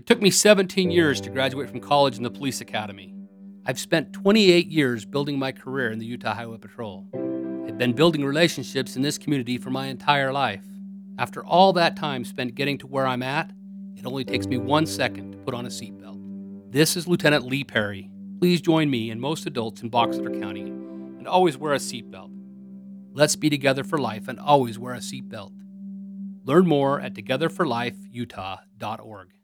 It took me 17 years to graduate from college and the police academy. I've spent 28 years building my career in the Utah Highway Patrol. I've been building relationships in this community for my entire life. After all that time spent getting to where I'm at, it only takes me 1 second to put on a seatbelt. This is Lieutenant Lee Perry. Please join me and most adults in Box Elder County and always wear a seatbelt. Let's be together for life and always wear a seatbelt. Learn more at togetherforlifeutah.org.